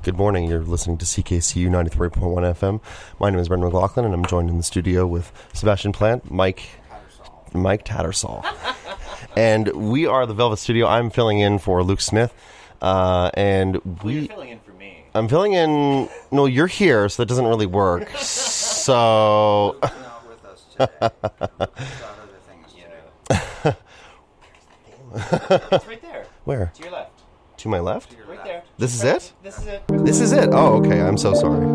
Good morning. You're listening to CKCU 93.1 FM. My name is Brendan McLaughlin, and I'm joined in the studio with Sebastian Plant, Mike Tattersall. And we are the Velvet Studio. I'm filling in for Luke Smith. And you're filling in for me. I'm filling in... No, you're here, so that doesn't really work. So... Luke's not with us today. He's got other things to do. It's right there. Where? To your left. To my left? Right there. This is it? This is it. This is it? Oh, okay. I'm so sorry.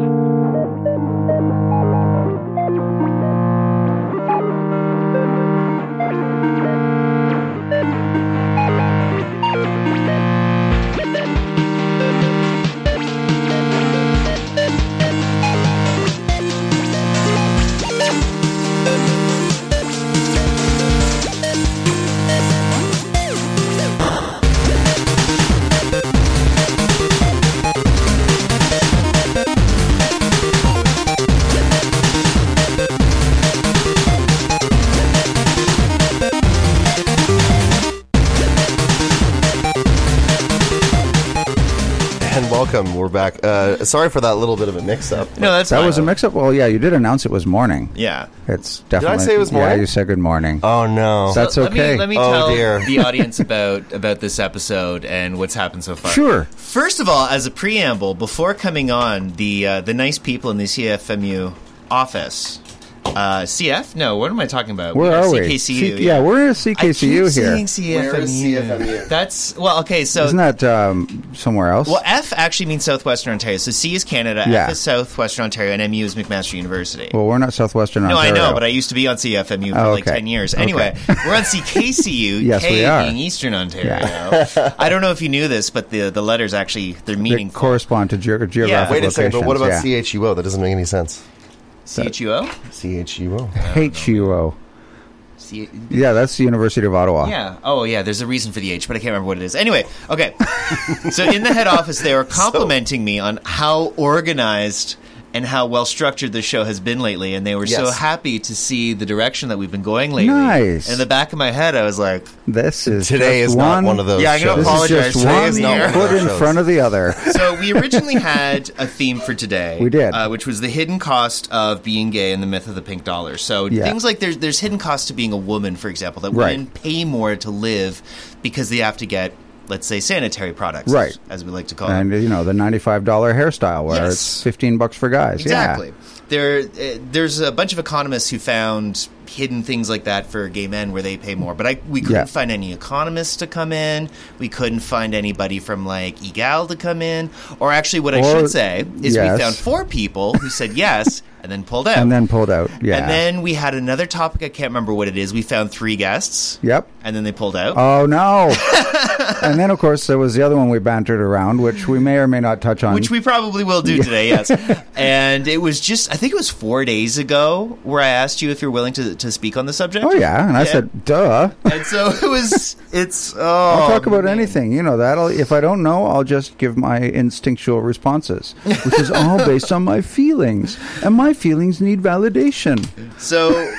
Welcome. We're back. Sorry for that little bit of a mix-up. No, that's That fine. was a mix-up? Well, yeah, you did announce it was morning. Yeah. It's definitely... Did I say it was morning? Yeah, you said good morning. Oh, no. That's So okay. Let me Oh, tell dear. the audience about this episode and what's happened so far. Sure. First of all, as a preamble, before coming on, the nice people in the CFMU office... CF? No, what am I talking about? Where are we? CKCU. Yeah, we're in a I CKCU keep here. saying CFMU. Where is CFMU? That's... Well, okay, so... Isn't that somewhere else? Well, F actually means Southwestern Ontario. So C is Canada, Yeah. F is Southwestern Ontario, and MU is McMaster University. Well, we're not Southwestern No, Ontario. I know, but I used to be on CFMU for Oh, like okay. 10 years. Okay. Anyway, we're on CKCU, Yes, K we are. being Eastern Ontario. I don't know if you knew this, but the letters actually, they're They meaningful. correspond to geographic Wait a second, but what about locations, CHUO? That doesn't make any sense. CHUO? CHUO. HUO. Yeah, that's the University of Ottawa. Yeah. Oh, yeah. There's a reason for the H, but I can't remember what it is. Anyway, okay. So in the head office, they were complimenting me on how organized and how well structured the show has been lately, and they were so Yes. happy to see the direction that we've been going lately. Nice. In the back of my head, I was like, This is Today just is not one of those Yeah, I'm gonna shows. apologize. This is just Today one is not one of foot those in shows. front of the other. So we originally had a theme for today. We did. Which was the hidden cost of being gay and the myth of the pink dollar. So Yeah. things like there's hidden costs to being a woman, for example, that Right. women pay more to live because they have to get, let's say, sanitary products, Right. as we like to call them. And, you know, the $95 hairstyle where Yes. it's $15 for guys. Exactly. Yeah. There's a bunch of economists who found hidden things like that for gay men where they pay more. But we couldn't Yeah. find any economists to come in. We couldn't find anybody from, like, EGAL to come in. Or actually, what I Or- should say is yes. we found 4 people who said yes and then pulled out. And then pulled out. Yeah. And then we had another topic. I can't remember what it is. We found 3 guests. Yep. And then they pulled out. Oh, no. And then, of course, there was the other one we bantered around, which we may or may not touch on. Which we probably will do today, yes. And it was just, I think it was 4 days ago where I asked you if you're willing to speak on the subject. Oh, yeah. And I said, duh. And so it's, I'll talk about anything. You know that. If I don't know, I'll just give my instinctual responses, which is all based on my feelings. And my feelings need validation. So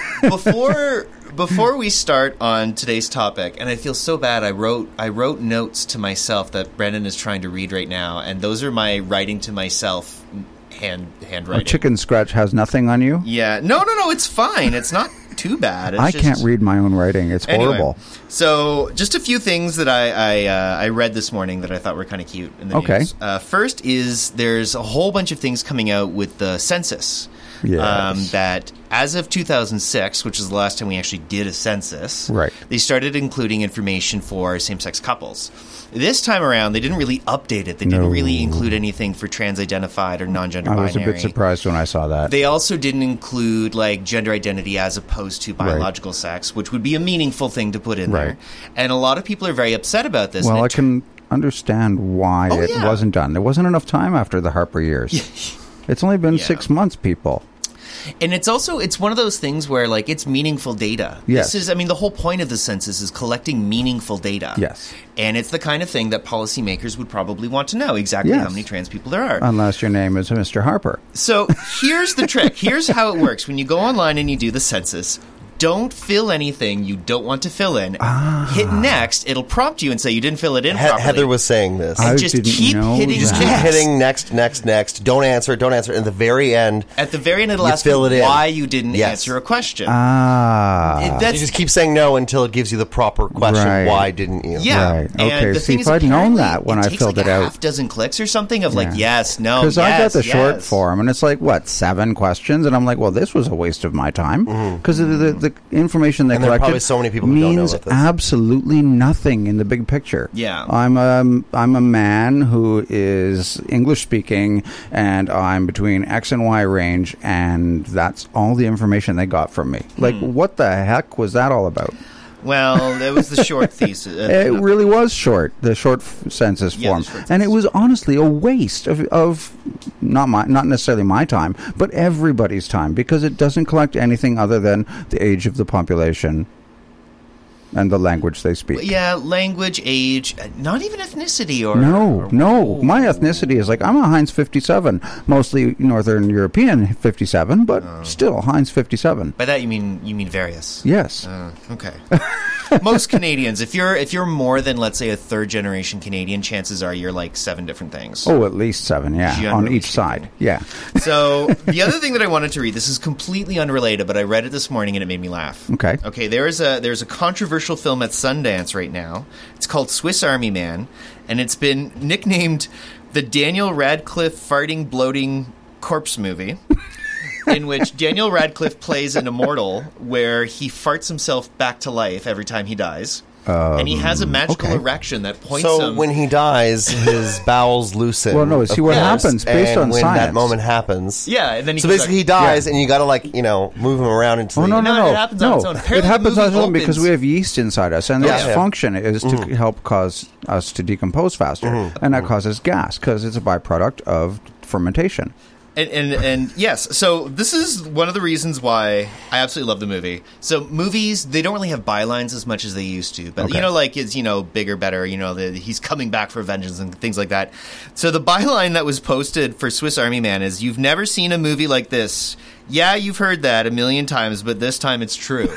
before we start on today's topic, and I feel so bad, I wrote notes to myself that Brendan is trying to read right now, and those are my writing to myself handwriting. A chicken scratch has nothing on you? Yeah. No, it's fine. It's not too bad. It's I just, can't read my own writing. It's Anyway, horrible. So, just a few things that I read this morning that I thought were kind of cute in the Okay. news. First is there's a whole bunch of things coming out with the census. Yes. That as of 2006, which is the last time we actually did a census, Right. they started including information for same-sex couples. This time around, they didn't really update it. They didn't really include anything for trans-identified or non-gender I binary. was a bit surprised when I saw that. They also didn't include like gender identity as opposed to biological sex, which would be a meaningful thing to put in Right. there. And a lot of people are very upset about this. Well, And I it can understand why it yeah. wasn't done. There wasn't enough time after the Harper years. It's only been Yeah. 6 months, people. And it's one of those things where, like, it's meaningful data. Yes. This is, I mean, the whole point of the census is collecting meaningful data. Yes. And it's the kind of thing that policymakers would probably want to know exactly Yes. how many trans people there are. Unless your name is Mr. Harper. So here's the trick. Here's how it works. When you go online and you do the census, don't fill anything you don't want to fill in. Hit next. It'll prompt you and say you didn't fill it in properly. Heather was saying this. And I just didn't keep know hitting that. Just keep next. hitting next. Don't answer. And at the very end, At the very end, it'll You ask fill it you in. why you didn't Yes. answer a question. Ah. That's you just keep saying no until it gives you the proper question. Right. Why didn't you? Yeah. Right. And Okay. the See, thing if is, I'd known apparently, that when it I takes filled like it out. a half dozen clicks or something of like, Yeah. yes, no, Because I got yes, the short yes. form, and it's like, what, 7 questions? And I'm like, well, this was a waste of my time. Because the information they And there are collected probably so many people who don't know means about this. absolutely nothing in the big picture. Yeah. I'm a man who is English-speaking, and I'm between X and Y range, and that's all the information they got from me. Like, what the heck was that all about? Well, that was the short thesis. It really was short, the short census Yeah, form, the short and it census. was honestly a waste of not necessarily my time, but everybody's time, because it doesn't collect anything other than the age of the population and the language they speak. Yeah, language, age, not even ethnicity or... No. My ethnicity is like, I'm a Heinz 57, mostly Northern European 57, but still Heinz 57. By that you mean various. Yes. Okay. Most Canadians, if you're more than, let's say, a third generation Canadian, chances are you're like 7 different things. Oh, at least 7, yeah, on Generally each side. Yeah. So the other thing that I wanted to read, this is completely unrelated, but I read it this morning and it made me laugh. Okay. Okay, there's a controversial film at Sundance right now. It's called Swiss Army Man, and it's been nicknamed the Daniel Radcliffe farting bloating corpse movie. In which Daniel Radcliffe plays an immortal where he farts himself back to life every time he dies. And he has a magical okay. erection that points So him... when he dies, his bowels loosen. Well, no, see of what course, happens based and on when that science. moment happens. Yeah, and then he So goes basically, he back- dies, and you got to move him around until. Oh, no. No, it happens on its own. It Apparently the happens on its movie own because opens- we have yeast inside us, and Yeah. its Yeah. function is to help cause us to decompose faster, and that causes gas because it's a byproduct of fermentation. And yes, so this is one of the reasons why I absolutely love the movie. So movies, they don't really have bylines as much as they used to, but Okay. like it's bigger, better. He's coming back for vengeance and things like that. So the byline that was posted for Swiss Army Man is, "You've never seen a movie like this. Yeah, you've heard that a million times, but this time it's true."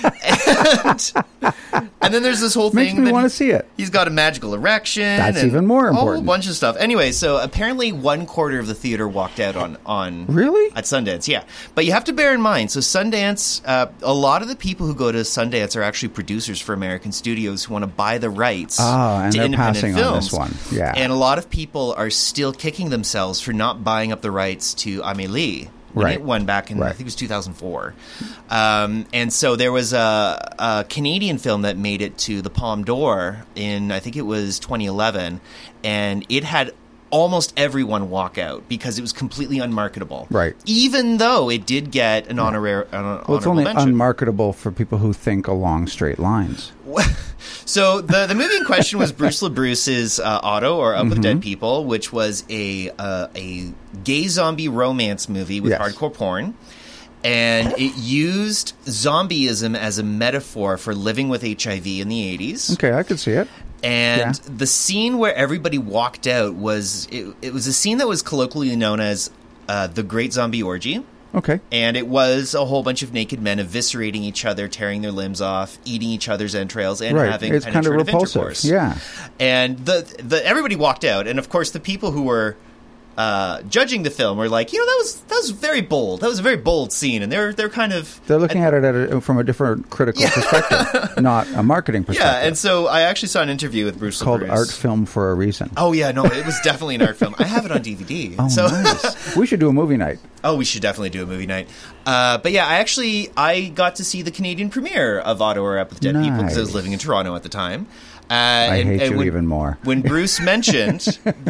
and then there's this whole Makes thing me that want to see it. he's got a magical erection. That's and even more A whole important. bunch of stuff. Anyway, so apparently 1/4 of the theater walked out on Really? at Sundance. Yeah, but you have to bear in mind. So Sundance, a lot of the people who go to Sundance are actually producers for American studios who want to buy the rights And to they're independent passing films. on this one. Yeah. And a lot of people are still kicking themselves for not buying up the rights to Amélie. When Right. it won back in, I Right. think it was 2004. And so there was a Canadian film that made it to the Palme d'Or in, I think it was 2011, and it had almost everyone walk out because it was completely unmarketable. Right. Even though it did get an honorable Well, it's only mention. unmarketable for people who think along straight lines. So the movie in question was Bruce LaBruce's Otto, or Up with Dead People, which was a gay zombie romance movie with Yes. hardcore porn. And it used zombieism as a metaphor for living with HIV in the 80s. Okay, I could see it. And the scene where everybody walked out was it was a scene that was colloquially known as the Great Zombie Orgy. Okay. And it was a whole bunch of naked men eviscerating each other, tearing their limbs off, eating each other's entrails, and Right. having It's kind of penetrative repulsive. intercourse. Yeah. And the everybody walked out, and of course the people who were judging the film were like, that was very bold. That was a very bold scene, and they're kind of They're looking at it from a different critical perspective, not a marketing perspective. yeah. And so I actually saw an interview with Bruce. It's called LaBruce. art film for a reason. Oh yeah, no, it was definitely an art film. I have it on DVD. Oh, so nice. We should do a movie night. oh, we should definitely do a movie night. But yeah, I got to see the Canadian premiere of Otto or Up with Dead People because I was Nice. living in Toronto at the time. I hate you when, even more. When Bruce mentioned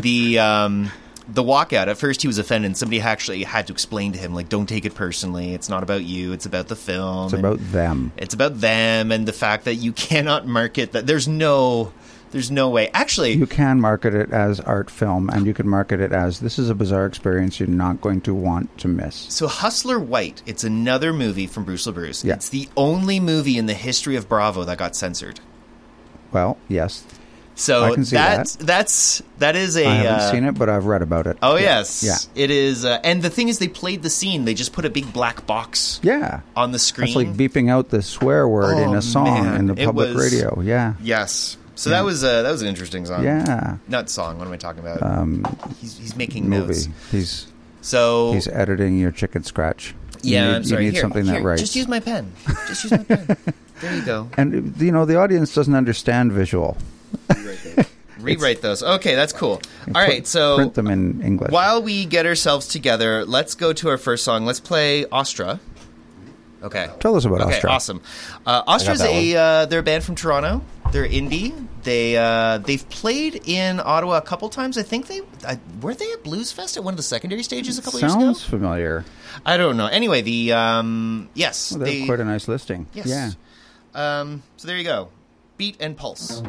the walkout, at first he was offended. And somebody actually had to explain to him, like, don't take it personally. It's not about you. It's about the film. It's and about them. It's about them and the fact that you cannot market that. There's no way. Actually, You can market it as art film, and you can market it as, this is a bizarre experience you're not going to want to miss. so Hustler White, it's another movie from Bruce LaBruce. Yeah. It's the only movie in the history of Bravo that got censored. Well, yes. So I can see that is a. I haven't seen it, but I've read about it. Oh yes, Yeah. It is. And the thing is, they played the scene. They just put a big black box Yeah. on the screen. It's like beeping out the swear word in a song man. in the It public was- radio. Yeah. Yes. So that was an interesting song. Yeah. Not song. What am I talking about? He's making notes. Movie. He's editing your chicken scratch. Yeah, I'm sorry. You need Here, something that here, writes. Just use my pen. Just use my pen. There you go. And the audience doesn't understand visual. Rewrite those. Okay, that's cool. All right, so print them in English. while we get ourselves together, let's go to our first song. Let's play Astra. Okay. Tell us about Okay, Astra. awesome. Astra's that they're a band from Toronto. They're indie. They've played in Ottawa a couple times. I think were they at Blues Fest at one of the secondary stages a couple years ago. Sounds familiar. I don't know. Anyway, yes, Well, they have quite a nice listing. yes. Yeah. So there you go. Beat and Pulse.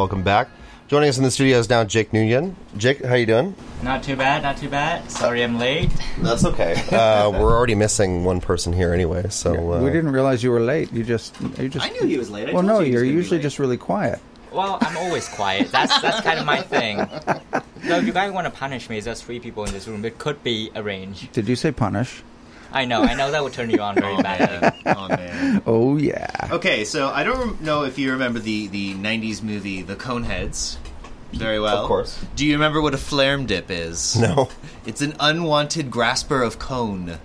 welcome back. Joining us in the studio is now Jake Nguyen. Jake, how you doing? Not too bad, not too bad. Sorry I'm late. That's okay. We're already missing one person here anyway, so... We didn't realize you were late. You just. I knew he was late. Well, no, you're usually just really quiet. Well, I'm always quiet. That's kind of my thing. So if you guys want to punish me, there's 3 people in this room. It could be arranged. Did you say punish? I know that would turn you on very badly. Oh, man. Oh, yeah. Okay, so I don't know if you remember the 90s movie, The Coneheads, very well. Of course. Do you remember what a flarum dip is? No. It's an unwanted grasper of cone.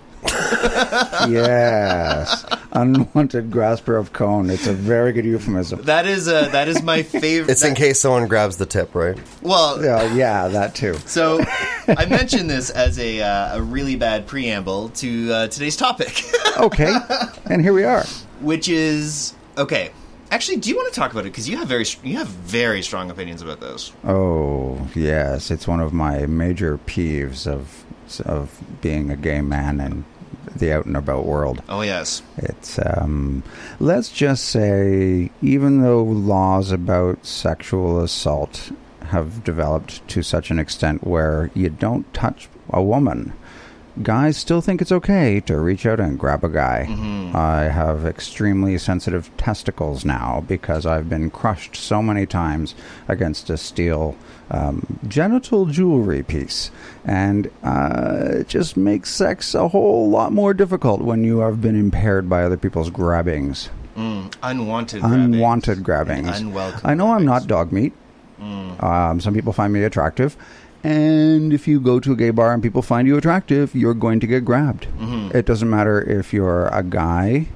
Yes. Unwanted grasper of cone. It's a very good euphemism. That is my favorite. It's in case someone grabs the tip, right? Well, Yeah, that too. so I mentioned this as a really bad preamble to today's topic, Okay. And here we are. which is okay. Actually, do you want to talk about it? Because you have very strong opinions about this. Oh, yes. It's one of my major peeves of being a gay man in the out and about world. Oh yes. It's, let's just say, even though laws about sexual assault have developed to such an extent where you don't touch a woman, guys still think it's okay to reach out and grab a guy. Mm-hmm. I have extremely sensitive testicles now because I've been crushed so many times against a steel genital jewelry piece. And it just makes sex a whole lot more difficult when you have been impaired by other people's grabbings. Unwanted grabbings. Unwelcome. I know I'm grabbings. not dog meat. Some people find me attractive. And if you go to a gay bar and people find you attractive, you're going to get grabbed. Mm-hmm. It doesn't matter if you're a guy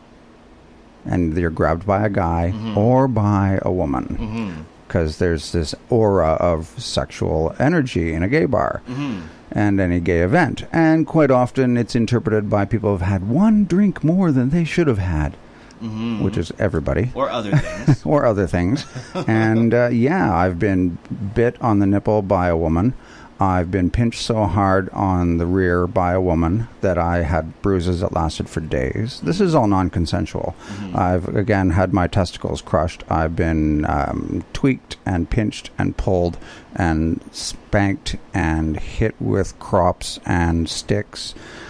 and you're grabbed by a guy or by a woman. Because there's this aura of sexual energy in a gay bar and any gay event. And quite often it's interpreted by people who've had one drink more than they should have had. Which is everybody. Or other things. Or other things. And I've been bit on the nipple by a woman. I've been pinched so hard on the rear by a woman that I had bruises that lasted for days. This is all non-consensual. I've, again, had my testicles crushed. I've been tweaked and pinched and pulled and spanked and hit with crops and sticks.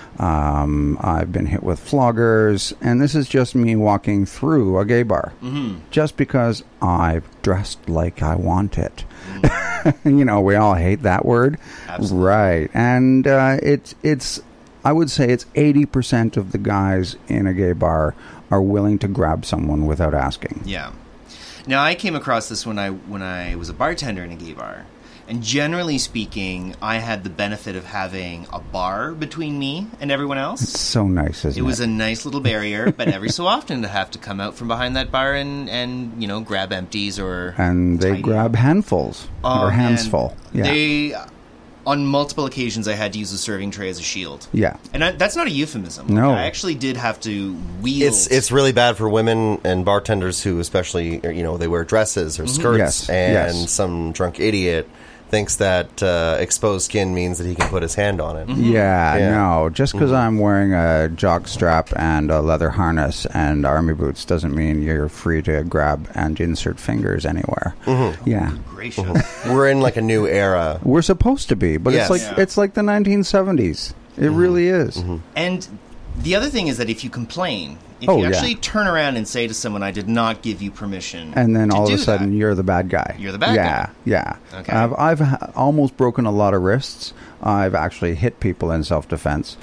I've been hit with floggers, and this is just me walking through a gay bar, just because I've dressed like I want it. You know, we all hate that word. Absolutely. Right? And it's I would say it's 80% of the guys in a gay bar are willing to grab someone without asking. Yeah. Now, I came across this when I was a bartender in a gay bar. And generally speaking, I had the benefit of having a bar between me and everyone else. It's so nice, isn't it? It was a nice little barrier, but every so often to have to come out from behind that bar and you know, grab empties or... And they tidy grab up. handfuls or hands full. Yeah. On multiple occasions, I had to use the serving tray as a shield. Yeah. And that's not a euphemism. No. I actually did have to wield... It's really bad for women and bartenders who especially, you know, they wear dresses or skirts, Yes, and yes. some drunk idiot thinks that exposed skin means that he can put his hand on it. Yeah, no. Just because I'm wearing a jock strap and a leather harness and army boots doesn't mean you're free to grab and insert fingers anywhere. Yeah. Gracious. We're in like a new era. We're supposed to be, but Yes. it's like the 1970s. It really is. And the other thing is that if you complain, if Oh, you yeah. actually turn around and say to someone, I did not give you permission And then to all of do a sudden, that. you're the bad guy. You're the bad yeah, guy. Yeah, Okay. I've almost broken a lot of wrists. I've actually hit people in self-defense.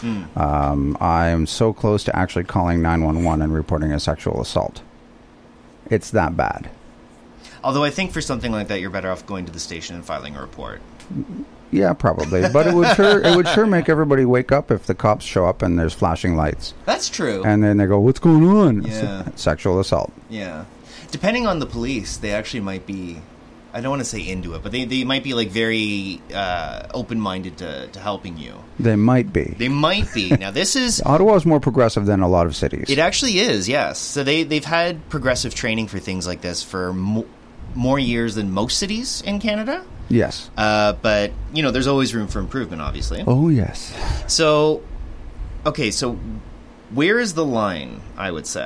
I am so close to actually calling 911 and reporting a sexual assault. It's that bad. Although I think for something like that, you're better off going to the station and filing a report. Yeah, probably. But it would sure make everybody wake up if the cops show up and there's flashing lights. That's true. And then they go, what's going on? Yeah. Sexual assault. Yeah. Depending on the police, they actually might be, I don't want to say into it, but they might be like very open-minded to helping you. They might be. They might be. Now this is... Ottawa is more progressive than a lot of cities. It actually is, yes. So they've had progressive training for things like this for more years than most cities in Canada. Yes. But, you know, there's always room for improvement, obviously. Oh, yes. So, okay, so where is the line, I would say?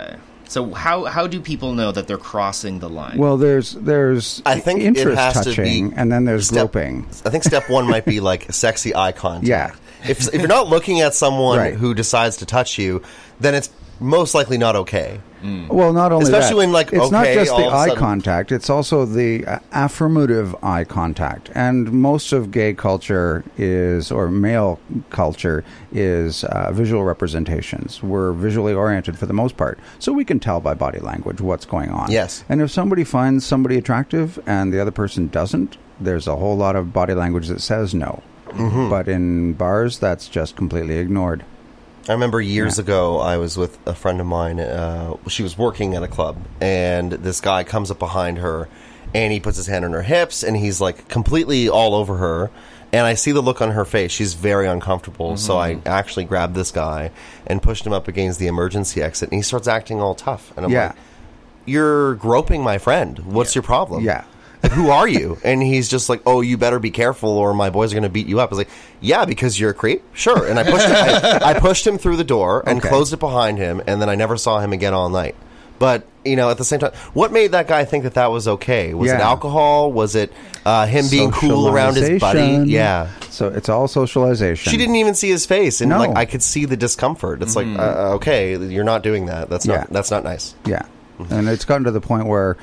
So how do people know that they're crossing the line? Well, there's I think it interest has to touching, be and then there's groping. I think step one might be like sexy eye contact. Yeah. If you're not looking at someone Right. who decides to touch you, then it's most likely not okay. Well, not only Especially that, when, like, it's not okay, just all the of a eye sudden- contact; it's also the affirmative eye contact. And most of gay culture or male culture is visual representations. We're visually oriented for the most part, so we can tell by body language what's going on. Yes. And if somebody finds somebody attractive and the other person doesn't, there's a whole lot of body language that says no. Mm-hmm. But in bars, that's just completely ignored. I remember years ago, I was with a friend of mine. She was working at a club, and this guy comes up behind her, and he puts his hand on her hips, and he's like completely all over her. And I see the look on her face. She's very uncomfortable. So I actually grabbed this guy and pushed him up against the emergency exit, and he starts acting all tough. And I'm Yeah. like, "You're groping my friend. What's your problem? Yeah. Like, who are you?" And he's just like, "Oh, you better be careful, or my boys are going to beat you up." I was like, "Yeah, because you're a creep, sure." And I pushed I pushed him through the door and Okay. closed it behind him, and then I never saw him again all night. But at the same time, what made that guy think that was okay? Was it Yeah. alcohol? Was it him being cool around his buddy? Socialization. Yeah. So it's all socialization. She didn't even see his face, and No. like I could see the discomfort. It's like, okay, you're not doing that. That's Yeah. not nice. Yeah. And it's gotten to the point where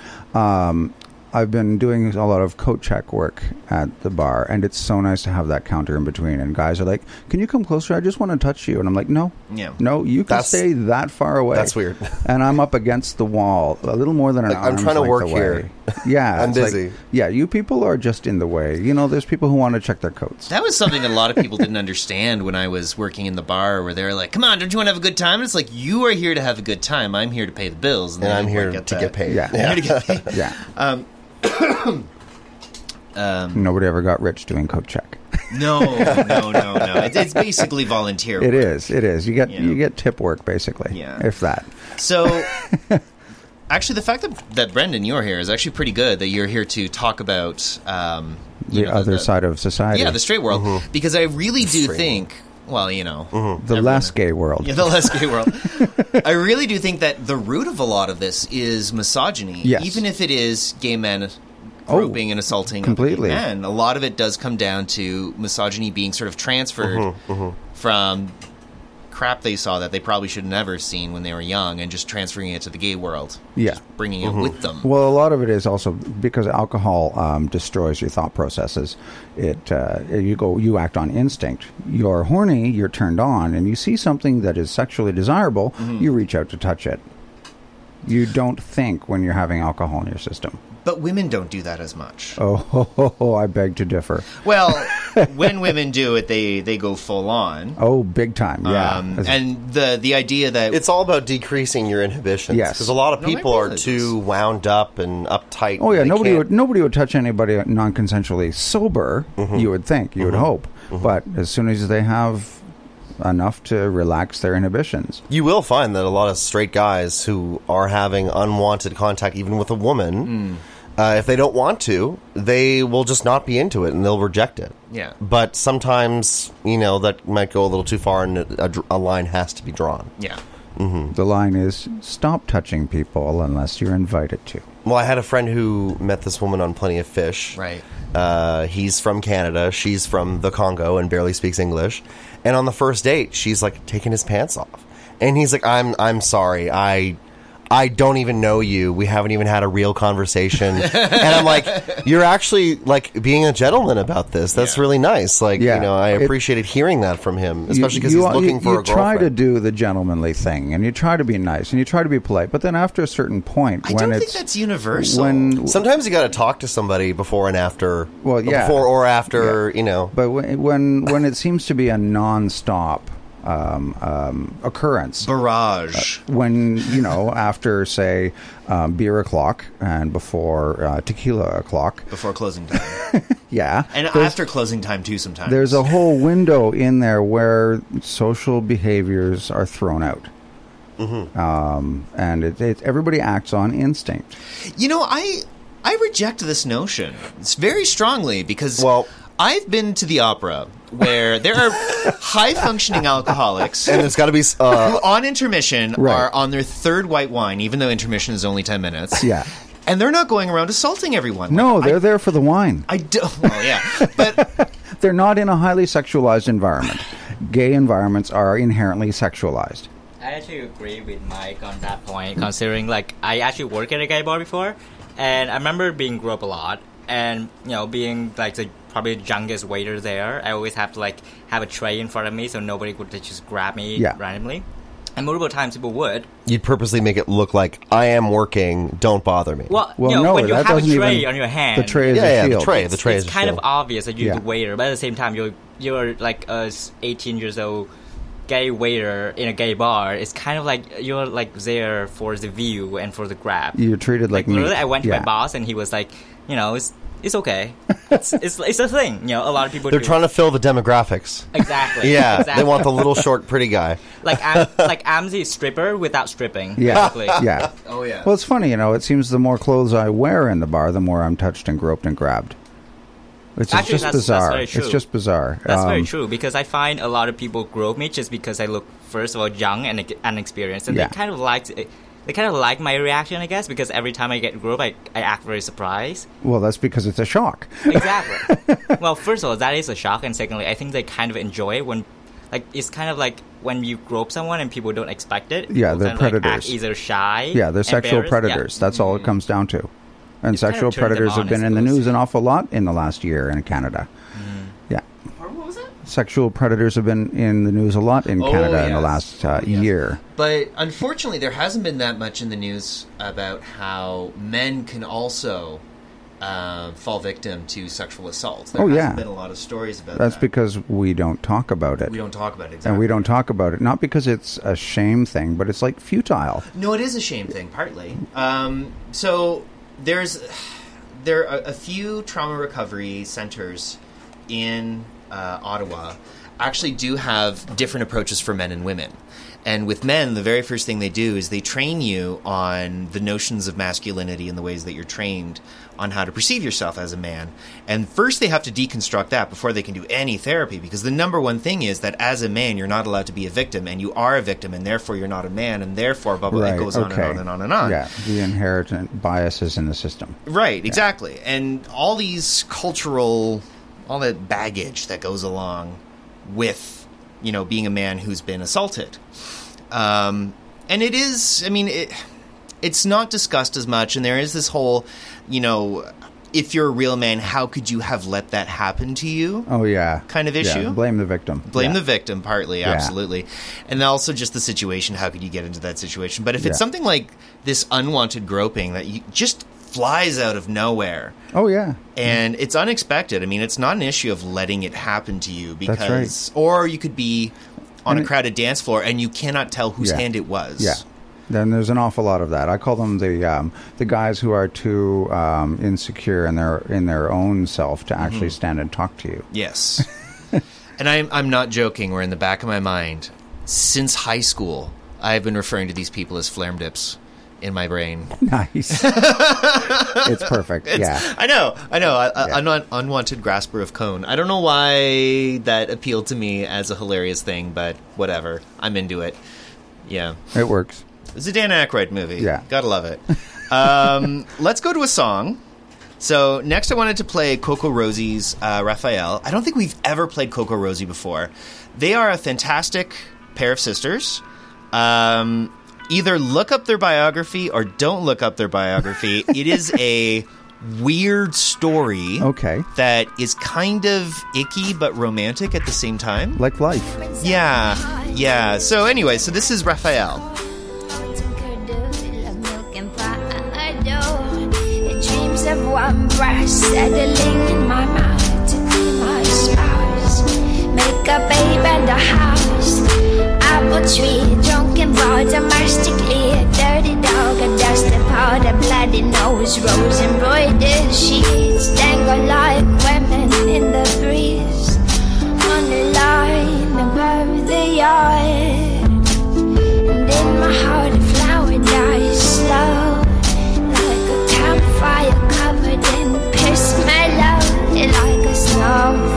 I've been doing a lot of coat check work at the bar, and it's so nice to have that counter in between. And guys are like, "Can you come closer? I just want to touch you." And I'm like, "No, Yeah. no, you can That's- stay that far away." that's weird. And I'm up against the wall, a little more than an Like, I'm arm's trying to length work away. here. Yeah, I'm it's like, busy. yeah, you people are just in the way. There's people who want to check their coats. That was something a lot of people didn't understand when I was working in the bar, where they're like, "Come on, don't you want to have a good time?" And it's like, you are here to have a good time. I'm here to pay the bills, And they I'm don't here quite to that. get paid. Yeah. I'm here to get paid. Yeah. Nobody ever got rich doing coat check. No. It's basically volunteer work. It is. You get Yeah. you get tip work basically. Yeah. If that. So, actually, the fact that Brendan, you're here is actually pretty good. That you're here to talk about The other side of society. yeah, the straight world, because I really do Straight think. Well, the less gay world. Yeah, the less gay world. I really do think that the root of a lot of this is misogyny. Yes. Even if it is gay men groping and assaulting completely. other gay men, a lot of it does come down to misogyny being sort of transferred from crap they saw that they probably should have never seen when they were young, and just transferring it to the gay world. Yeah. Just bringing it with them. Well, a lot of it is also because alcohol destroys your thought processes. You act on instinct. You're horny, you're turned on, and you see something that is sexually desirable, you reach out to touch it. You don't think when you're having alcohol in your system. But women don't do that as much. Oh, I beg to differ. Well, when women do it, they go full on. Oh, big time, yeah. And the idea that It's all about decreasing your inhibitions. Yes. Because a lot of No, I people are realize too wound up and uptight. Oh yeah, They nobody can't- would touch anybody non-consensually sober. You would think, you would hope, but as soon as they have enough to relax their inhibitions, You will find that a lot of straight guys who are having unwanted contact, even with a woman, if they don't want to, they will just not be into it and they'll reject it. Yeah. But sometimes, that might go a little too far, and a line has to be drawn. yeah. the line is stop touching people unless you're invited to. Well, I had a friend who met this woman on Plenty of Fish. Right. He's from Canada. She's from the Congo and barely speaks English. And on the first date, she's like taking his pants off, and he's like, "I'm sorry, I don't even know you. We haven't even had a real conversation." And I'm like, "You're actually like being a gentleman about this. That's Yeah. really nice. Like, Yeah. I appreciated hearing that from him, especially because he's looking for a girlfriend." You try to do the gentlemanly thing, and you try to be nice, and you try to be polite, but then after a certain point, I when don't it's think that's universal. when Sometimes you got to talk to somebody before and after. Well, yeah. Before or after, But when it seems to be a non-stop occurrence, barrage. when after say beer o'clock and before tequila o'clock, Before closing time. yeah, And there's- after closing time, too, sometimes. there's a whole window in there where social behaviors are thrown out. And everybody acts on instinct. I reject this notion. It's very strongly because Well, I've been to the opera where there are high-functioning alcoholics And there's got to be who on intermission Right. are on their third white wine, even though intermission is only 10 minutes. Yeah. And they're not going around assaulting everyone. No, Like, they're there for the wine. I don't. Well, yeah. But They're not in a highly sexualized environment. Gay environments are inherently sexualized. I actually agree with Mike on that point, considering like I actually worked at a gay bar before, and I remember being grew up a lot, and being like the probably the youngest waiter there. I always have to like have a tray in front of me so nobody would just grab me randomly. And multiple times people would. you'd purposely make it look like I am working. Don't bother me. Well, no, when you that have a doesn't tray even- on your hand, The tray is yeah, a yeah, shield. the tray. The tray it's is kind shield. of obvious that you're Yeah. the waiter, but at the same time, you're like a 18 years old gay waiter in a gay bar. It's kind of like you're like there for the view and for the grab. You're treated like meat. literally, I went to Yeah. my boss and he was like, it's okay. It's a thing. A lot of people. They're do. trying to fill the demographics. Exactly. Yeah, exactly. they want the little short pretty guy. I'm the stripper without stripping. Yeah. Basically. Yeah. oh yeah. Well, it's funny, it seems the more clothes I wear in the bar, the more I'm touched and groped and grabbed. It's Actually, just that's bizarre. very true. It's just bizarre. That's very true because I find a lot of people grope me just because I look first of all young and inexperienced, and Yeah. they kind of like my reaction, I guess, because every time I get groped, I act very surprised. Well, that's because it's a shock. Exactly. Well, first of all, that is a shock, and secondly, I think they kind of enjoy it when, it's kind of like when you grope someone and people don't expect it. Yeah, people they're kind of, act predators. either shy. Yeah, they're sexual embarrassed. predators. That's all it comes down to. And It's kind of sexual turned them predators have on, been I in the suppose. news an awful lot in the last year in Canada. Yeah. What was it? Sexual predators have been in the news a lot in Canada in the yes. last year. But unfortunately, there hasn't been that much in the news about how men can also fall victim to sexual assault. There hasn't been a lot of stories about That's that. because we don't talk about it. we don't talk about it. Exactly. And we don't talk about it, not because it's a shame thing, but it's like futile. No, it is a shame thing, partly. So there are a few trauma recovery centers in Ottawa actually do have different approaches for men and women. And with men, the very first thing they do is they train you on the notions of masculinity and the ways that you're trained on how to perceive yourself as a man. And first they have to deconstruct that before they can do any therapy, because the number one thing is that as a man, you're not allowed to be a victim, and you are a victim, and therefore you're not a man, and therefore blah, blah, blah. It goes on and on and on and on. Yeah, the inherent biases in the system. Right, exactly. And all these cultural, all that baggage that goes along with, being a man who's been assaulted. And it is, it's not discussed as much, and there is this whole, if you're a real man, how could you have let that happen to you? Oh, yeah. Kind of issue. Yeah, blame the victim. Blame Yeah. the victim, partly, absolutely. And also just the situation, how could you get into that situation? But if it's something like this unwanted groping that just flies out of nowhere, Oh, yeah. and it's unexpected. It's not an issue of letting it happen to you, because, That's or you could be on And a crowded dance floor and you cannot tell whose Yeah. hand it was. Yeah. Then there's an awful lot of that. I call them the guys who are too insecure in their own self to actually stand and talk to you. Yes. And I'm not joking. We're in the back of my mind. Since high school, I've been referring to these people as flairm dips in my brain. Nice. It's perfect. Yeah. I know. I'm not unwanted grasper of cone. I don't know why that appealed to me as a hilarious thing, but whatever. I'm into it. Yeah. It works. It's a Dan Aykroyd movie. Yeah. Gotta love it. Let's go to a song. So next I wanted to play Coco Rosie's Raphael. I don't think we've ever played Coco Rosie before. They are a fantastic pair of sisters. Either look up their biography or don't look up their biography. It is a weird story that is kind of icky but romantic at the same time. Like life. Yeah. So anyway, so this is Raphael. Dreams of one breast settling in my mouth to be my spouse. Make a babe and a house. Apple tree, drunken bar, domestically a dirty dog, a dusty powder, bloody nose, rose embroidered sheets dangle like women in the breeze on the line above the yard. And in my heart a flower dies slow, like a campfire covered in piss mellow, like a snow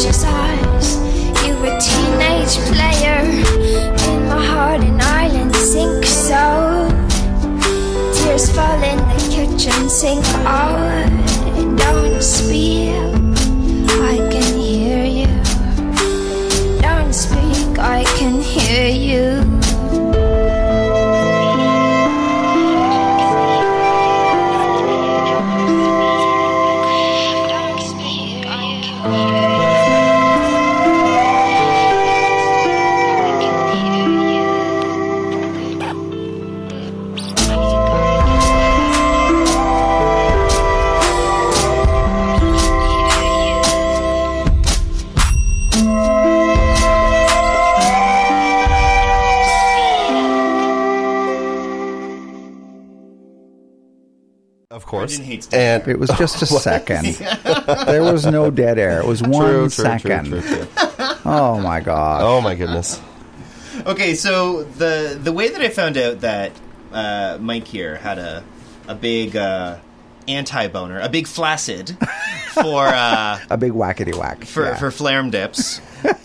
precious eyes. You were a teenage player in my heart, and Ireland sink so. Tears fall in the kitchen sink. Oh, don't speak, I can hear you. Don't speak, I can hear you. Of course. Brendan hates dead And It was just a second. There was no dead air. It was 1 second. True. Oh my god. Oh my goodness. Okay, so the way that I found out that Mike here had a big anti-boner, a big flaccid for A big whackety whack. for flarum dips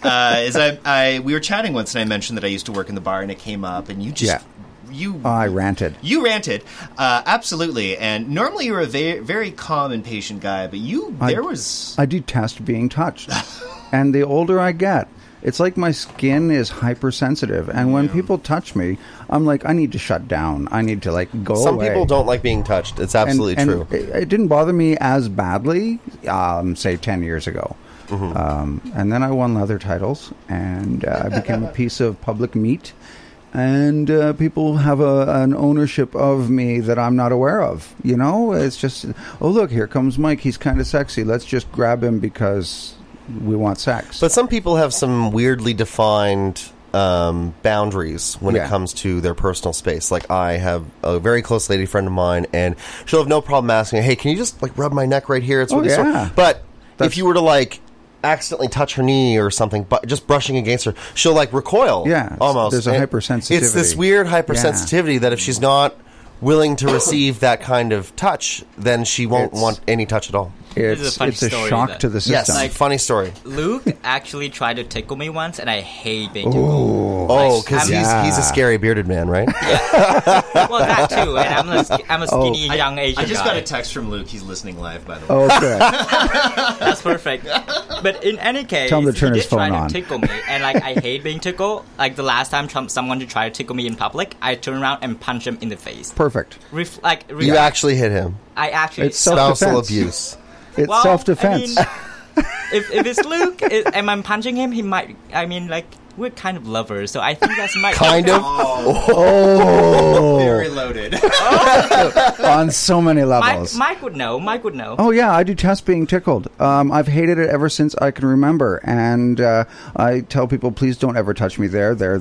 is we were chatting once and I mentioned that I used to work in the bar and it came up and you just Yeah. I ranted. You ranted, absolutely. And normally you're a very calm and patient guy, but I detest being touched. And the older I get, it's like my skin is hypersensitive. And when people touch me, I'm like, I need to shut down. I need to go Some away. people don't like being touched. It's absolutely And true. It didn't bother me as badly, say, 10 years ago. And then I won leather titles, and I became a piece of public meat. And people have an ownership of me that I'm not aware of. You know, it's just, oh, look, here comes Mike. He's kind of sexy. Let's just grab him because we want sex. But some people have some weirdly defined boundaries when it comes to their personal space. Like, I have a very close lady friend of mine, and she'll have no problem asking, hey, can you just rub my neck right here? It's really sore. But if you were to accidentally touch her knee or something, but just brushing against her, she'll recoil. Yeah, almost. there's a hypersensitivity. It's this weird hypersensitivity that if she's not willing to receive that kind of touch, then she won't want any touch at all. This is a funny It's a story shock that- to the system. Yes, funny story. Luke actually tried to tickle me once, and I hate being tickled. Oh, because Yeah. he's a scary bearded man, right? Well, that too, and I'm a skinny young Asian I just guy. got a text from Luke. He's listening live, by the way. Oh, good. That's perfect. But in any case, Tell him to turn he his did try phone on. to tickle me, and I hate being tickled. The last time someone tried to tickle me in public, I turned around and punched him in the face. Perfect. You actually hit him. I actually. It's self-defense. Spousal abuse. It's Well, self-defense. I mean, if it's Luke and I'm punching him, he might. We're kind of lovers, so I think that's my Kind of. Oh, Very loaded. on so many levels. Mike would know. Mike would know. Oh yeah, I detest being tickled. I've hated it ever since I can remember, and I tell people, please don't ever touch me there, or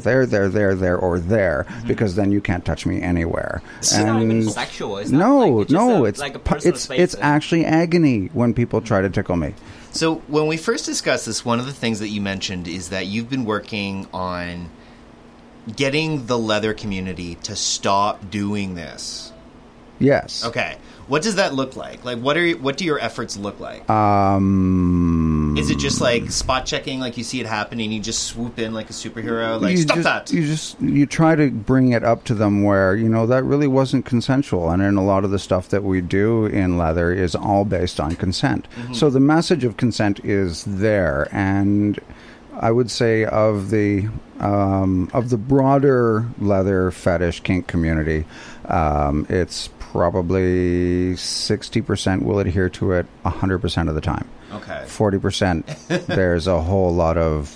there, because then you can't touch me anywhere. It's not even sexual. It's not No, it's just no, a, it's like a personal it's space. actually agony when people try to tickle me. So when we first discussed this, one of the things that you mentioned is that you've been working on getting the leather community to stop doing this. Yes. Okay. What does that look like? What do your efforts look like? Is it just spot checking, you see it happening, you just swoop in like a superhero, stop that? You try to bring it up to them where that really wasn't consensual, and in a lot of the stuff that we do in leather is all based on consent. So the message of consent is there, and I would say of the broader leather fetish kink community, it's probably 60% will adhere to it 100% of the time. Okay. 40%, there's a whole lot of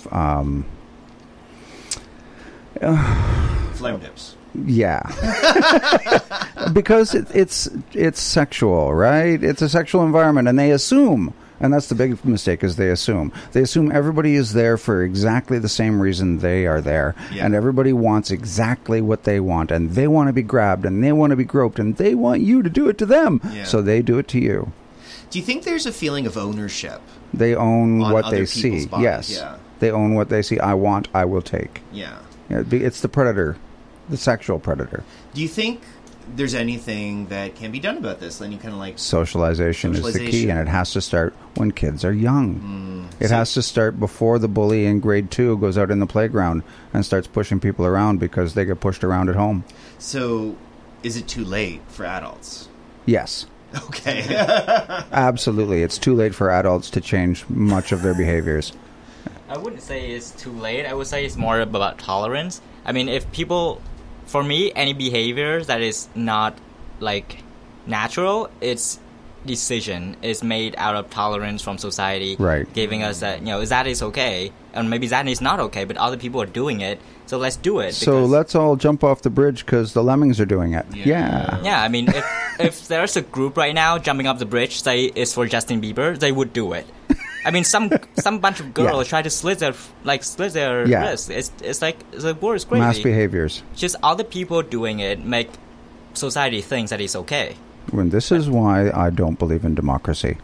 Flame dips. yeah, because it's sexual, right? It's a sexual environment, and they assume. And that's the big mistake, is they assume. They assume everybody is there for exactly the same reason they are there. Yeah. And everybody wants exactly what they want. And they want to be grabbed, and they want to be groped, and they want you to do it to them. Yeah. So they do it to you. Do you think there's a feeling of ownership? They own On what other they people's see. bodies, Yes. yeah. They own what they see. I will take. Yeah. Yeah, it's the predator, the sexual predator. Do you think there's anything that can be done about this. Then you kind of like Socialization is the key, and it has to start when kids are young. It has to start before the bully in grade 2 goes out in the playground and starts pushing people around because they get pushed around at home. So, is it too late for adults? Yes. Okay. Absolutely. It's too late for adults to change much of their behaviors. I wouldn't say it's too late. I would say it's more about tolerance. I mean, if people, for me, any behavior that is not like natural, it's decision is made out of tolerance from society, right? Giving us that that is okay, and maybe that is not okay, but other people are doing it, so let's do it. So let's all jump off the bridge because the lemmings are doing it. Yeah. I mean, if there's a group right now jumping off the bridge, say it's for Justin Bieber, they would do it. I mean, some bunch of girls try to slit their wrists. It's like the word is crazy. Mass behaviors. Just other people doing it make society think that it's okay. When this is why I don't believe in democracy.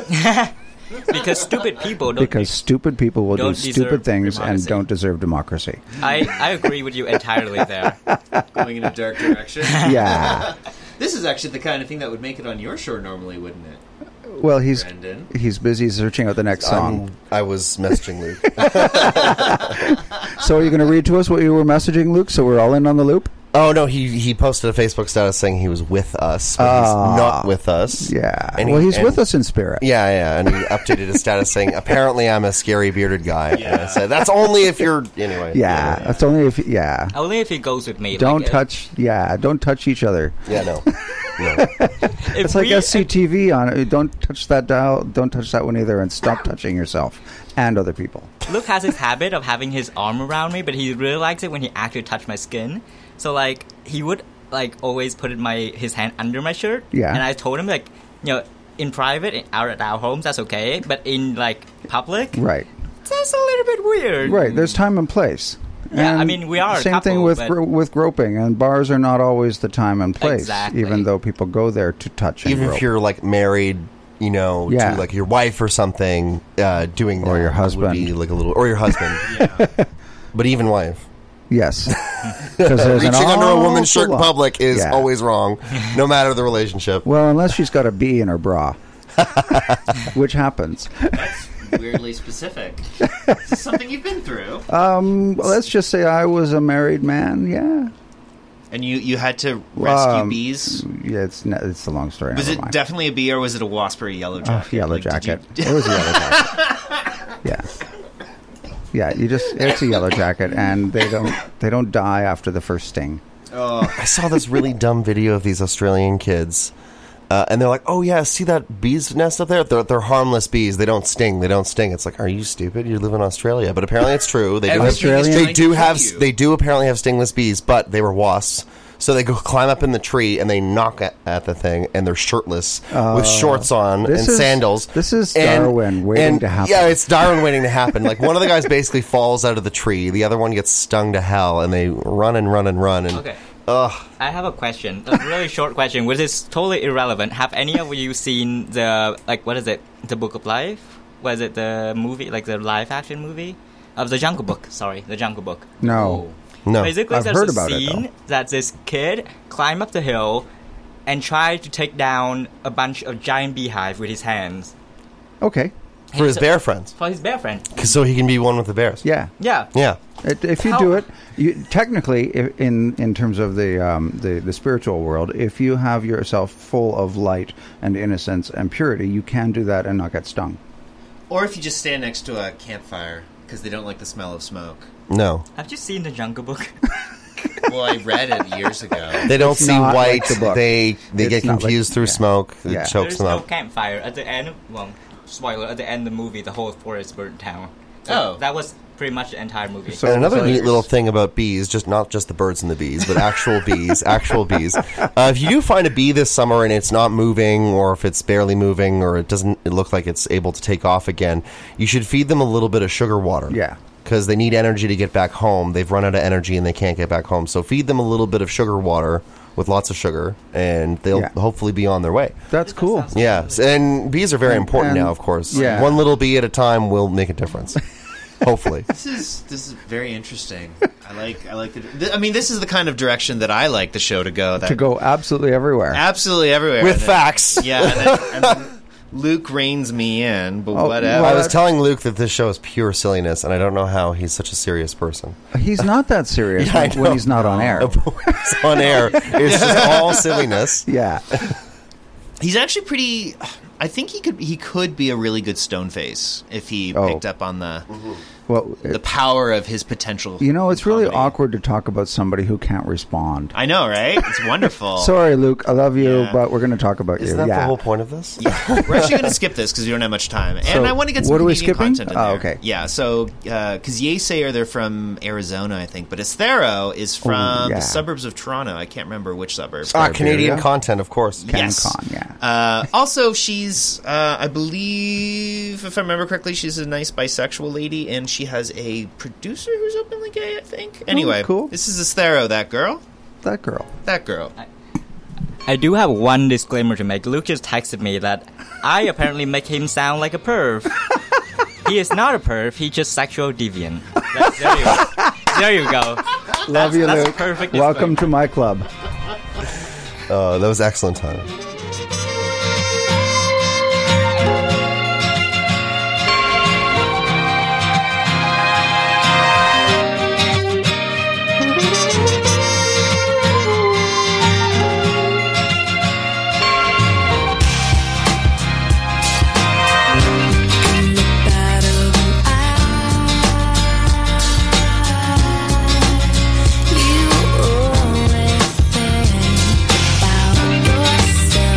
Because stupid people don't. Because stupid people will do stupid things democracy. And don't deserve democracy. I agree with you entirely there. Going in a dark direction. Yeah. This is actually the kind of thing that would make it on your show normally, wouldn't it? Well, he's Brendan? busy searching out the next song. I was messaging Luke. So are you going to read to us what you were messaging, Luke, so we're all in on the loop? Oh, no, he posted a Facebook status saying he was with us, but he's not with us. Yeah. And he's with us in spirit. Yeah, and he updated his status saying, apparently I'm a scary bearded guy. Yeah. And I said, that's only if you're... Anyway. Yeah, that's only if... Yeah. Only if he goes with me. Don't touch each other. Yeah, no. It's like SCTV on it. Don't touch that dial. Don't touch that one either, and stop touching yourself and other people. Luke has his habit of having his arm around me, but he really likes it when he actually touched my skin. So like he would like always put his hand under my shirt. Yeah. And I told him like in private out at our homes that's okay, but in like public, right? That's a little bit weird. Right. There's time and place. Yeah, and I mean, we are same a couple, thing with groping, and bars are not always the time and place. Exactly. Even though people go there to touch and even grope. if you're like married, to like your wife or something, doing or that your husband, would be like a little, or your husband, but even wife. Yes, reaching under a woman's shirt in public is always wrong, no matter the relationship. Well, unless she's got a bee in her bra, which happens. That's weirdly specific. Is this something you've been through? Let's just say I was a married man. Yeah. And you had to rescue bees? Yeah, it's a long story. Was it definitely a bee, or was it a wasp or a yellow jacket? Yellow jacket. It was a yellow jacket. Yeah. Yeah, it's a yellow jacket, and they don't die after the first sting. Oh. I saw this really dumb video of these Australian kids, and they're like, "Oh yeah, see that bee's nest up there? They're harmless bees. They don't sting. It's like, are you stupid? You live in Australia." But apparently, it's true. They do apparently have stingless bees, but they were wasps. So they go climb up in the tree and they knock at the thing, and they're shirtless with shorts on and sandals. This is Darwin waiting to happen. Yeah, it's Darwin waiting to happen. Like one of the guys basically falls out of the tree, the other one gets stung to hell, and they run and run and run. And, okay. I have a question, a really short question, which is totally irrelevant. Have any of you seen the The Book of Life? Was it the movie, like the live action movie of The Jungle Book? Sorry, The Jungle Book. No. No. Basically, I've there's heard a about scene that this kid climbed up the hill and tried to take down a bunch of giant beehive with his hands. Okay. For his bear friends. For his bear friend. So he can be one with the bears. Yeah. Yeah. Yeah. If you do it, technically, in terms of the spiritual world, if you have yourself full of light and innocence and purity, you can do that and not get stung. Or if you just stand next to a campfire because they don't like the smell of smoke. No. Have you seen The Jungle Book? Well, I read it years ago. They don't see not white. like the book. They get confused through smoke. It chokes There's them no up. campfire. At the end, spoiler, at the end of the movie, the whole forest burned down. So that was pretty much the entire movie. So- And another neat little thing about bees, not just the birds and the bees, but actual bees. If you do find a bee this summer and it's not moving, or if it's barely moving, or it look like it's able to take off again, you should feed them a little bit of sugar water. Yeah. Because they need energy to get back home. They've run out of energy and they can't get back home. So feed them a little bit of sugar water with lots of sugar, and they'll hopefully be on their way. That's cool. Yeah, and bees are very important now, of course. Yeah. One little bee at a time will make a difference. Hopefully. This is very interesting. I like it. I mean, this is the kind of direction that I like the show to go. That To go absolutely everywhere. absolutely everywhere With And then- facts. Yeah, and then Luke reins me in, but whatever. I was telling Luke that this show is pure silliness, and I don't know how he's such a serious person. He's not that serious Yeah, I when know. he's not on air. It's on air. It's just all silliness. Yeah. He's actually pretty. I think he could be a really good Stoneface if he Oh. picked up on the Well, power of his potential. you know, it's really comedy. awkward to talk about somebody who can't respond. I know, right? It's wonderful. Sorry, Luke. I love you, Yeah. but we're going to talk about Isn't you. that yeah. the whole point of this? We're actually going to skip this because we don't have much time, and So, I want to get some what are we Canadian skipping? content in Oh, there. okay. Yeah, so because Yesayer, they're from Arizona, I think, but Esthero is from yeah. the suburbs of Toronto. I can't remember which suburb. Canadian Siberia? content, of course. Yes. CanCon, yeah. Also, she's, I believe, if I remember correctly, she's a nice bisexual lady, and she has a producer who's openly gay, I think. Anyway, cool. This is Esthero, that girl. That girl. That girl. I do have one disclaimer to make. Luke just texted me that I apparently make him sound like a perv. He is not a perv. He's just sexual deviant. There you go. There you go. Love you, that's Luke. perfect Welcome to my club. That was excellent time. You only think about yourself.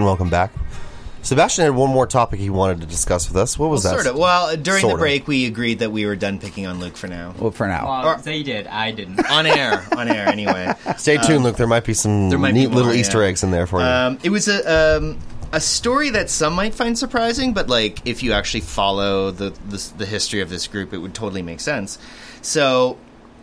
and welcome back. Sebastian had one more topic he wanted to discuss with us. What was that? Sort of. Well, during Sort the of. break, we agreed that we were done picking on Luke for now. Well, for now. Well, they did. I didn't. On air anyway. Stay tuned, Luke. There might be some there might be neat more, little yeah. Easter eggs in there for you. It was a story that some might find surprising, but like if you actually follow the history of this group, it would totally make sense. So,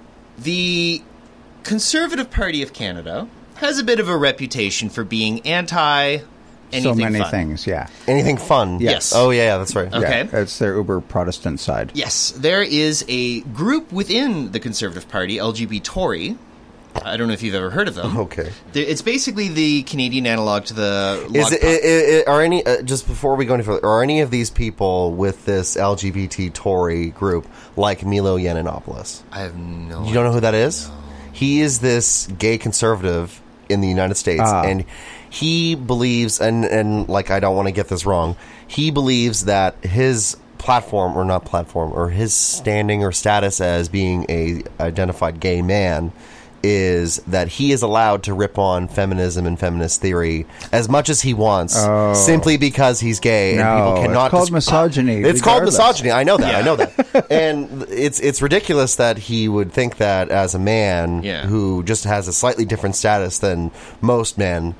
the Conservative Party of Canada has a bit of a reputation for being anti anything So many fun. things, yeah. Anything fun? Yes. Oh, yeah, that's right. Okay. Yeah, it's their uber Protestant side. Yes, there is a group within the Conservative Party, LGB Tory. I don't know if you've ever heard of them. Okay. It's basically the Canadian analog to the. Is it, are any just before we go any further? Are any of these people with this LGBT Tory group like Milo Yiannopoulos? I have no. You don't know who that is? He is this gay conservative in the United States, and he believes, and like I don't want to get this wrong, he believes that his platform, or not platform, or his standing or status as being a identified gay man is that he is allowed to rip on feminism and feminist theory as much as he wants, simply because he's gay, and people cannot. It's called misogyny. It's called regardless. misogyny. I know that. I know that. And it's ridiculous that he would think that as a man who just has a slightly different status than most men.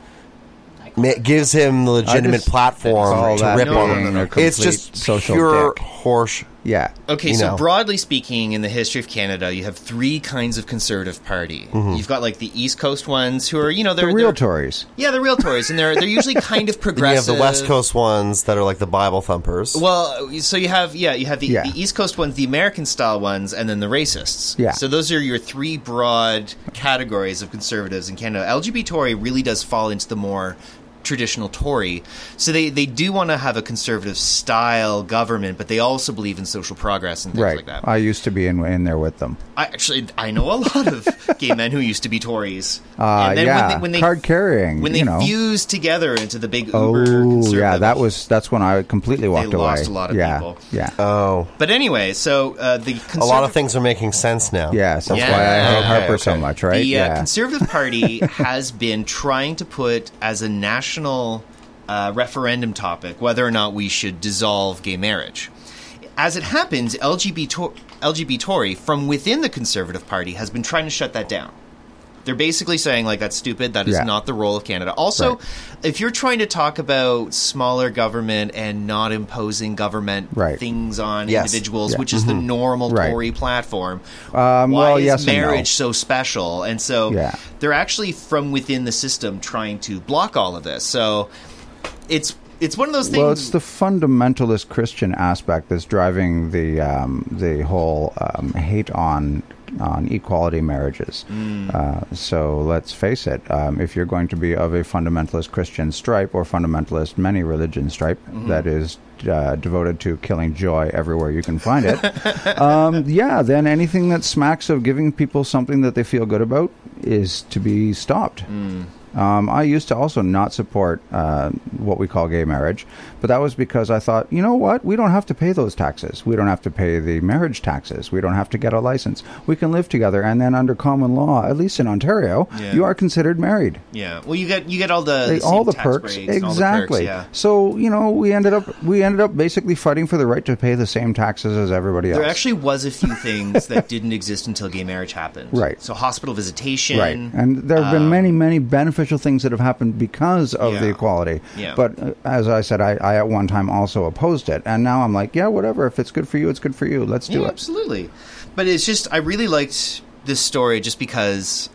Gives him the legitimate platform to rip on him. It's just social pure dick. horse. Yeah. Okay, you so know. broadly speaking, in the history of Canada, you have three kinds of Conservative Party. You've got like the East Coast ones who are, The real Tories. Yeah, the real Tories, and they're usually kind of You progressive. have the West Coast ones that are like the Bible thumpers. Well, so you have the East Coast ones, the American style ones, and then the racists. Yeah. So those are your three broad categories of conservatives in Canada. LGBT Tory really does fall into the more traditional Tory. So they do want to have a conservative style government, but they also believe in social progress and things Right. like that. I used to be in there with them. I know a lot of gay men who used to be Tories. And then when they card carrying. when they you know. fused together into the big uber Oh, conservative, yeah, that's when I completely walked away. lost a lot of people. Yeah. Oh, But anyway, so the conservative a lot of things are making sense now. Yes, that's Yeah. why I hate Okay, Harper so okay. much, right? The Conservative Party has been trying to put as a national referendum topic whether or not we should dissolve gay marriage. As it happens, LGBT Tory from within the Conservative Party has been trying to shut that down. They're basically saying, like, that's stupid. That is Yeah. not the role of Canada. Also, Right. if you're trying to talk about smaller government and not imposing government Right. things on Yes. individuals, Yeah. which is the normal Right. Tory platform, Well, why yes is and no. marriage so special? And so Yeah. they're actually from within the system trying to block all of this. So it's one of those things. Well, it's the fundamentalist Christian aspect that's driving the whole hate on equality marriages. So let's face it, if you're going to be of a fundamentalist Christian stripe or fundamentalist many religion stripe that is devoted to killing joy everywhere you can find it, then anything that smacks of giving people something that they feel good about is to be stopped. I used to also not support what we call gay marriage, but that was because I thought, you know what? We don't have to pay those taxes. We don't have to pay the marriage taxes. We don't have to get a license. We can live together, and then under common law, at least in Ontario, Yeah. you are considered married. yeah. Well, you get all the All same the tax perks, breaks and all the exactly. perks, yeah. So we ended up basically fighting for the right to pay the same taxes as everybody else. There actually was a few things that didn't exist until gay marriage happened. Right. So hospital visitation. Right, and there have been many, many beneficial things that have happened because of the Yeah. equality. Yeah. But as I said, I at one time also opposed it, and now I'm like, yeah, whatever. If it's good for you, it's good for you. Let's do Yeah, it. absolutely. But it's just, I really liked this story just because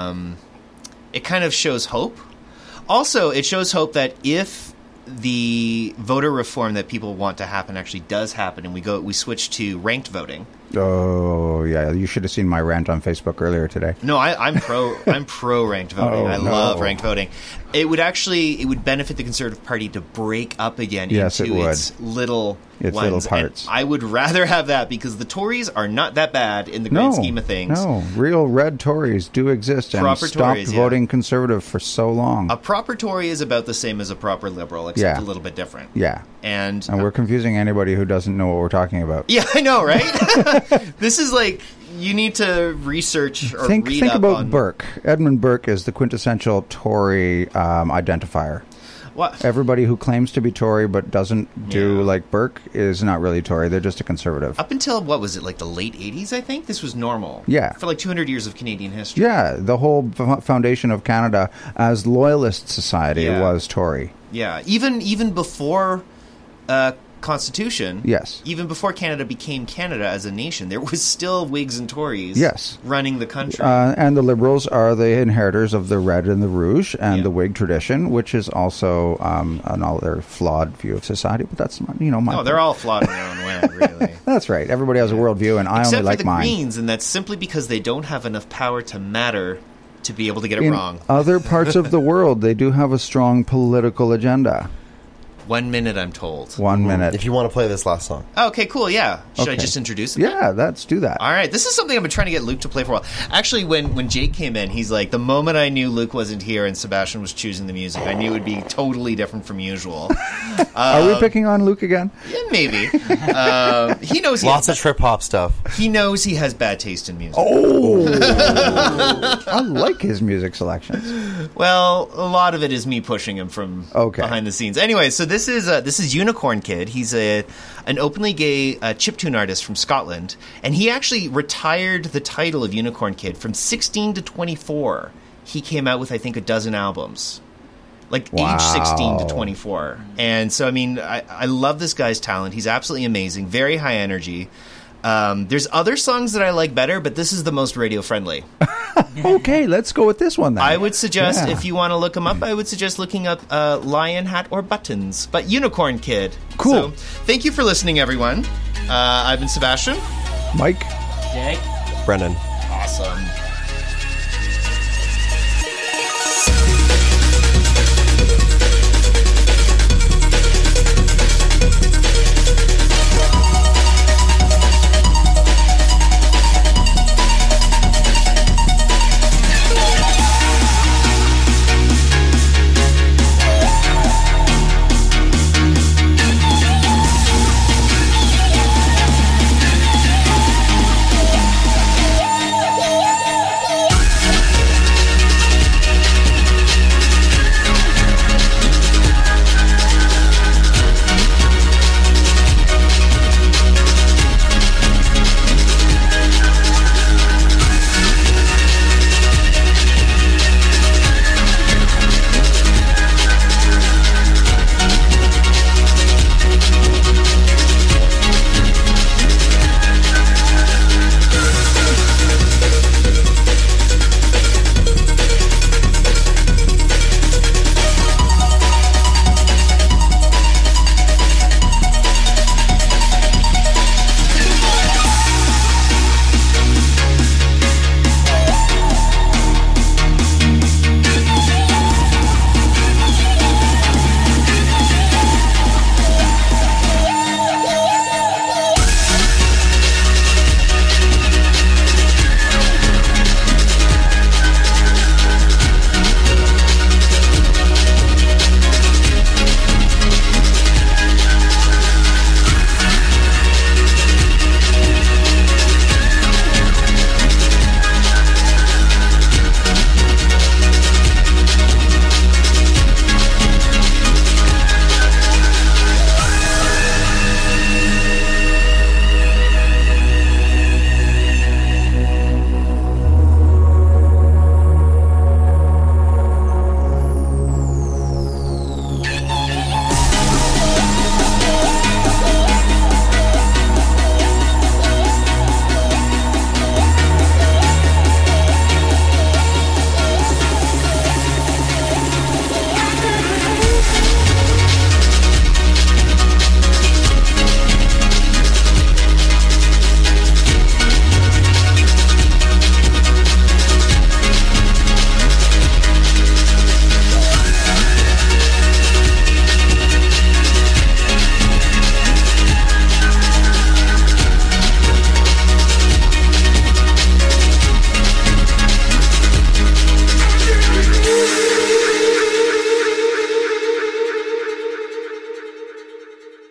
it kind of shows hope. Also, it shows hope that if the voter reform that people want to happen actually does happen, and we switch to ranked voting. Oh yeah, you should have seen my rant on Facebook earlier today. No, I'm pro ranked voting. Oh, I love no. ranked voting. It would benefit the Conservative Party to break up again Yes, into it would. its little Its ones. little parts. And I would rather have that because the Tories are not that bad in the grand scheme of things. No, real red Tories do exist and Proper stopped Tories, yeah. voting Conservative for so long. A proper Tory is about the same as a proper Liberal, except Yeah. a little bit different. Yeah, And and we're confusing anybody who doesn't know what we're talking about. yeah, I know, right? This is like you need to research or Think read up about on Burke. Edmund Burke is the quintessential Tory identifier. What? Everybody who claims to be Tory but doesn't do Yeah. like Burke is not really Tory. They're just a conservative. Up until, what was it, like the late 80s, I think? This was normal. Yeah. For like 200 years of Canadian history. Yeah, the whole foundation of Canada as loyalist society Yeah. was Tory. Yeah. Even before Constitution. Yes. Even before Canada became Canada as a nation, there was still Whigs and Tories Yes. running the country. And the Liberals are the inheritors of the Red and the Rouge and Yeah. the Whig tradition, which is also another flawed view of society. But that's not, my. No, they're all flawed in their own way, really. That's right. Everybody has a worldview, and I Except only for like the mine. Greens, and that's simply because they don't have enough power to matter to be able to get it In wrong. other parts of the world, they do have a strong political agenda. 1 minute, I'm told. 1 minute. If you want to play this last song. Oh, okay, cool, yeah. Should I Okay. just introduce it? Yeah, let's do that. All right, this is something I've been trying to get Luke to play for a while. Actually, when Jake came in, he's like, the moment I knew Luke wasn't here and Sebastian was choosing the music, I knew it would be totally different from usual. Are we picking on Luke again? Yeah, maybe. He knows Lots of trip hop stuff. he knows he has bad taste in music. I like his music selections. Well, a lot of it is me pushing him from Okay. behind the scenes. Anyway, so this is Unicorn Kid. He's an openly gay chiptune artist from Scotland, and he actually retired the title of Unicorn Kid from 16 to 24. He came out with, I think, a dozen albums, like Wow. age 16 to 24. And so, I mean, I love this guy's talent. He's absolutely amazing, very high energy. There's other songs that I like better, but this is the most radio friendly. Okay, let's go with this one then. I would suggest, Yeah. if you want to look him up, I would suggest looking up Lion Hat or Buttons, but Unicorn Kid. Cool. So, thank you for listening, everyone. I've been Sebastian. Mike. Jake. Brendan. Awesome.